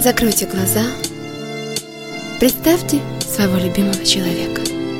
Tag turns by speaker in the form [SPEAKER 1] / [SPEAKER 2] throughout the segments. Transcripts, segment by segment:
[SPEAKER 1] Закройте глаза. Представьте своего любимого человека.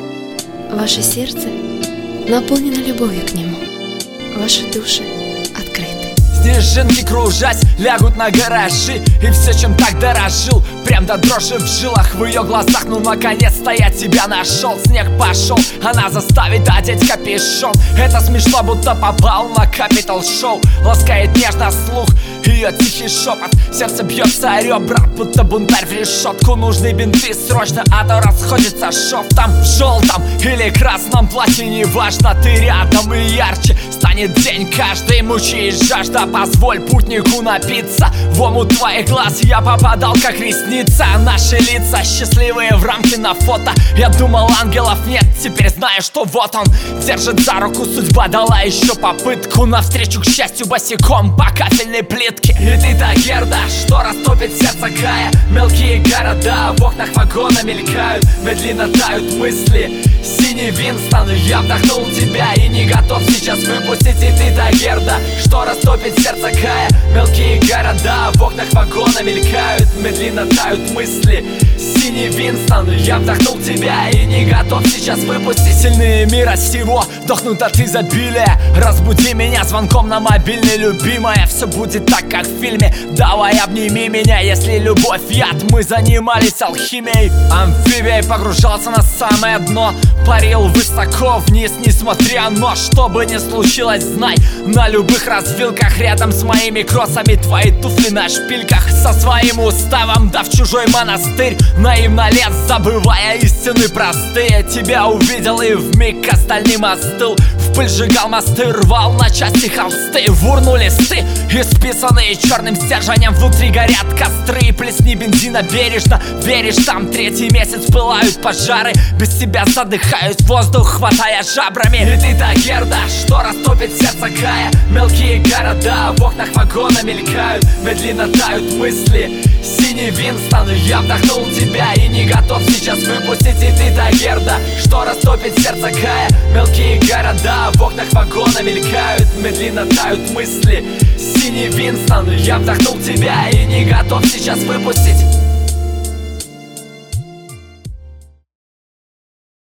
[SPEAKER 1] Ваше сердце наполнено любовью к нему. Ваши души открыты.
[SPEAKER 2] Снежинки, кружась, лягут на гаражи. И все, чем так дорожил, прям до дрожи в жилах. В ее глазах, ну наконец-то я тебя нашел. Снег пошел, она заставит одеть капюшон. Это смешно, будто попал на Capital Show. Ласкает нежно слух ее тихий шепот. Сердце бьется о ребра, будто бунтарь в решетку. Нужны бинты срочно, а то расходится шов. Там в желтом или красном платье, неважно, ты рядом и ярче станет день каждый. Мучает жажда, позволь путнику напиться. В омут твоих глаз я попадал, как ресница. Наши лица счастливые в рамке на фото. Я думал, ангелов нет, теперь знаю, что вот он держит за руку. Судьба дала еще попытку навстречу к счастью босиком по кафельной плитке. И ты та герда, что растопит сердце Кая. Мелкие города в окнах вагона мелькают. Медленно тают мысли. Синий Винстон, я вдохнул тебя и не готов сейчас выпустить. И ты та герда, что растопит сердце Кая. Мелкие города в окнах вагона мелькают. Медленно тают мысли. Синий Винстон, я вдохнул тебя и не готов сейчас выпустить. Сильные мира сего дохнут от изобилия. Разбуди меня звонком на мобильный, любимая. Все будет так, как в фильме. Давай обними меня, если любовь яд. Мы занимались алхимией. Амфибией погружался на самое дно. Парил высоко вниз, несмотря, но что бы ни случилось, знай, на любых развилках рядом с моими кроссами твои туфли на шпильках. Со своим уставом, да в чужой монастырь наивно лез, забывая истины простые. Тебя увидел и вмиг к остальным остыл. В пыль сжигал мосты, рвал на части холсты. В урну листы, исписанные черным стержнем. Внутри горят костры, плесни бензина бережно. Веришь, там третий месяц пылают пожары. Без тебя задыхаюсь, воздух хватая жабрами. И ты та герда, что растопит сердце Кая. Мелкие города в окнах вагона мелькают. Медленно тают мысли. Синий Винстон, я вдохнул тебя и не готов сейчас выпустить. И ты та герда, что растопит сердце Кая. Мелкие города в окнах вагона мелькают. Медленно тают мысли. Синий Винстон, я вдохнул тебя и не готов сейчас выпустить.